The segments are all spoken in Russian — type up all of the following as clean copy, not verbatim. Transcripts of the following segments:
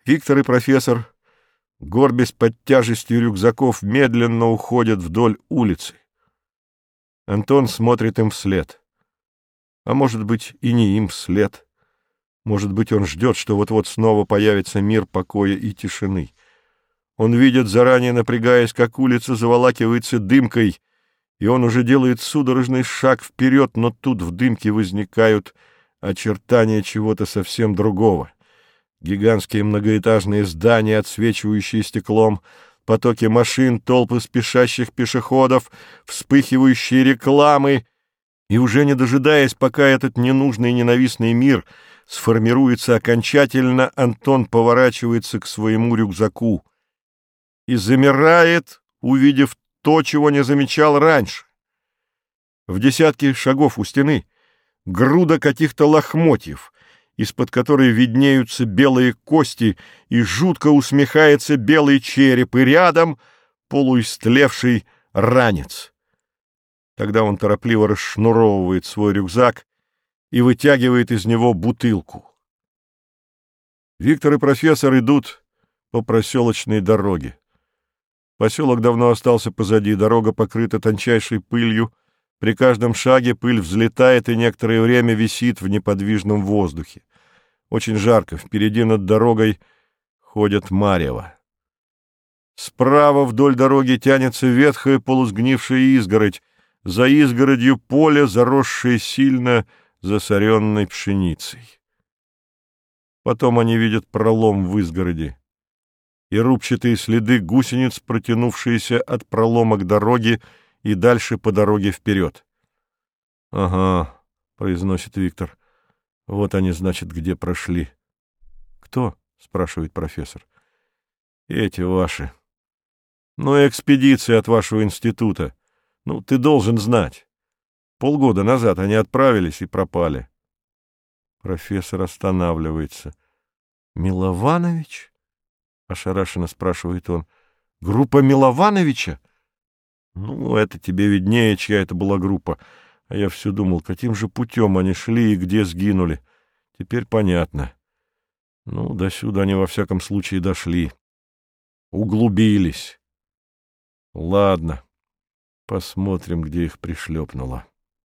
Виктор и профессор, горбясь под тяжестью рюкзаков, медленно уходят вдоль улицы. Антон смотрит им вслед. А может быть, и не им вслед. Может быть, он ждет, что вот-вот снова появится мир покоя и тишины. Он видит, заранее напрягаясь, как улица заволакивается дымкой, и он уже делает судорожный шаг вперед, но тут в дымке возникают очертания чего-то совсем другого. Гигантские многоэтажные здания, отсвечивающие стеклом, потоки машин, толпы спешащих пешеходов, вспыхивающие рекламы. И уже не дожидаясь, пока этот ненужный и ненавистный мир сформируется окончательно, Антон поворачивается к своему рюкзаку и замирает, увидев то, чего не замечал раньше. В десятке шагов у стены груда каких-то лохмотьев, из-под которой виднеются белые кости, и жутко усмехается белый череп, и рядом полуистлевший ранец. Тогда он торопливо расшнуровывает свой рюкзак и вытягивает из него бутылку. Виктор и профессор идут по проселочной дороге. Поселок давно остался позади, дорога покрыта тончайшей пылью, при каждом шаге пыль взлетает и некоторое время висит в неподвижном воздухе. Очень жарко, впереди над дорогой ходят марево. Справа вдоль дороги тянется ветхая полусгнившая изгородь, за изгородью поле, заросшее сильно засоренной пшеницей. Потом они видят пролом в изгороди и рубчатые следы гусениц, протянувшиеся от пролома к дороге и дальше по дороге вперед. — Ага, — произносит Виктор, — вот они, значит, где прошли. — Кто? — спрашивает профессор. — Эти ваши. Ну, экспедиция от вашего института. Ну, ты должен знать. Полгода назад они отправились и пропали. Профессор останавливается. — Милованович? — ошарашенно спрашивает он. — Группа Миловановича? — Ну, это тебе виднее, чья это была группа. А я все думал, каким же путем они шли и где сгинули. Теперь понятно. Ну, до сюда они во всяком случае дошли. Углубились. Ладно, посмотрим, где их пришлепнуло.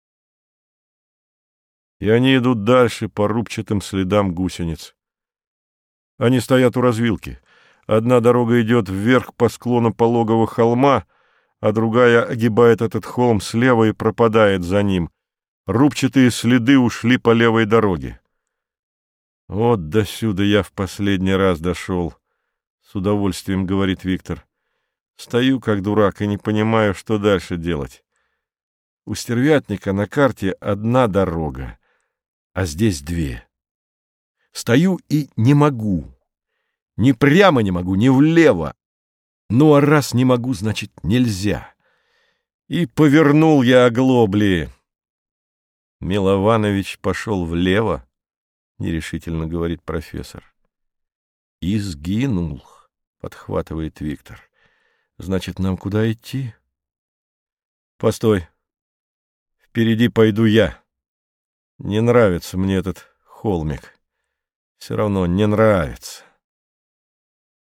И они идут дальше по рубчатым следам гусениц. Они стоят у развилки. Одна дорога идет вверх по склону пологого холма, а другая огибает этот холм слева и пропадает за ним. Рубчатые следы ушли по левой дороге. Вот досюда я в последний раз дошел, — с удовольствием говорит Виктор. Стою как дурак и не понимаю, что дальше делать. У стервятника на карте одна дорога, а здесь две. Стою и не могу. Ни прямо не могу, ни влево. Ну, а раз не могу, значит, нельзя. И повернул я оглобли. Милованович пошел влево, — нерешительно говорит профессор. И сгинул, — подхватывает Виктор. Значит, нам куда идти? Постой. Впереди пойду я. Не нравится мне этот холмик. Все равно не нравится.